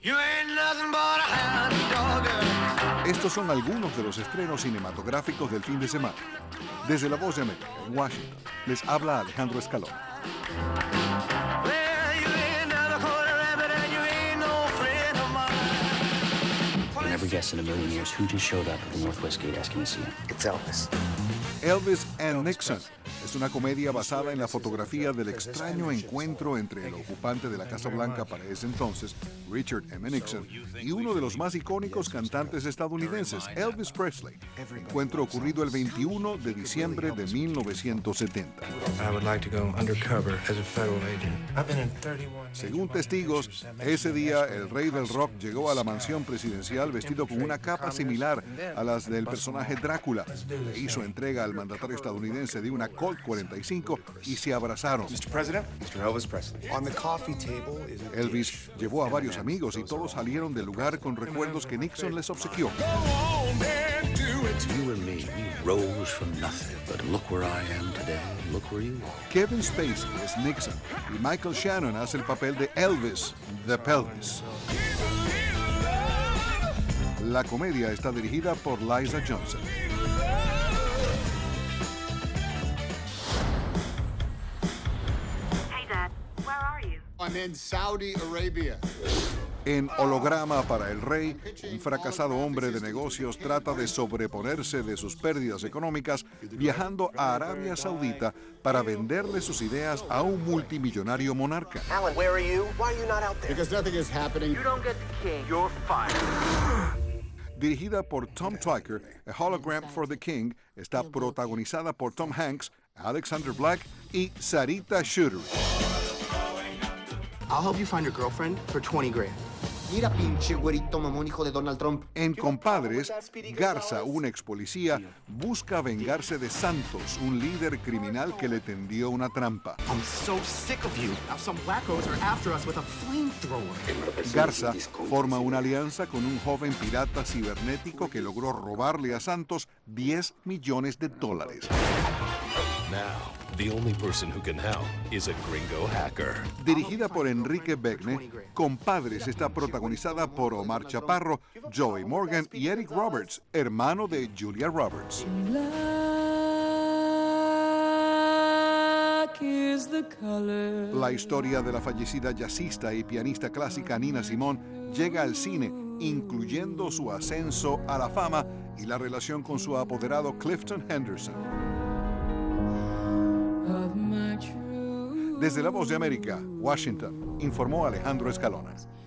Estos son algunos de los estrenos cinematográficos del fin de semana. Desde La Voz de América, en Washington, les habla Alejandro Escalona. Never guessed in a million years who just showed up at the Northwest Gate asking to see him. It's Elvis. Elvis and Nixon es una comedia basada en la fotografía del extraño encuentro entre el ocupante de la Casa Blanca para ese entonces, Richard M. Nixon, y uno de los más icónicos cantantes estadounidenses, Elvis Presley. Encuentro ocurrido el 21 de diciembre de 1970. Según testigos, ese día el rey del rock llegó a la mansión presidencial vestido con una capa similar a las del personaje Drácula. Le hizo entrega al mandatario estadounidense de una Colt 45 y se abrazaron. Elvis llevó a varios amigos y todos salieron del lugar con recuerdos que Nixon les obsequió. Kevin Spacey es Nixon y Michael Shannon hace el papel de Elvis, the Pelvis. La comedia está dirigida por Liza Johnson. I'm in Saudi Arabia. En Holograma para el Rey, un fracasado hombre de negocios trata de sobreponerse de sus pérdidas económicas viajando a Arabia Saudita para venderle sus ideas a un multimillonario monarca. Alan, where are you? Why are you not out there? Because nothing is happening. You don't get the king, you're fired. Dirigida por Tom Tykwer, A Hologram for the King está protagonizada por Tom Hanks, Alexander Black y Sarita Shuter. I'll help you find your girlfriend for 20 grand. Mira, pinche güerito mamón, hijo de Donald Trump. En Compadres, Garza, un ex policía, busca vengarse de Santos, un líder criminal que le tendió una trampa. I'm so sick of you. Now some wackos are after us with a flamethrower. Garza forma una alianza con un joven pirata cibernético que logró robarle a Santos $10 millones. Now, the only person who can help is a gringo hacker. Dirigida por Enrique Begne, Compadres está protagonizada por Omar Chaparro, Joey Morgan y Eric Roberts, hermano de Julia Roberts. La historia de la fallecida jazzista y pianista clásica Nina Simone llega al cine, incluyendo su ascenso a la fama y la relación con su apoderado Clifton Henderson. Desde La Voz de América, Washington, informó Alejandro Escalona.